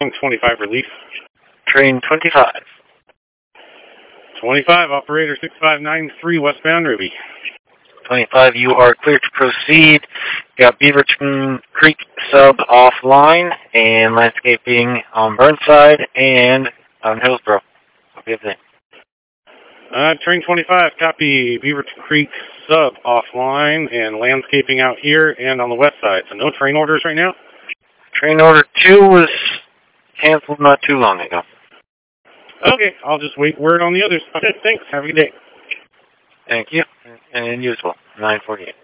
25 relief. Train 25. 25, operator 6593, westbound Ruby. 25, you are clear to proceed. Got Beaverton Creek sub offline and landscaping on Burnside and on Hillsborough. Good thing. Train 25, copy. Beaverton Creek sub offline and landscaping out here and on the west side. So no train orders right now? Train order 2 was canceled not too long ago. Okay, I'll just wait word on the others. Okay, thanks. Have a good day. Thank you. And you as well. 948.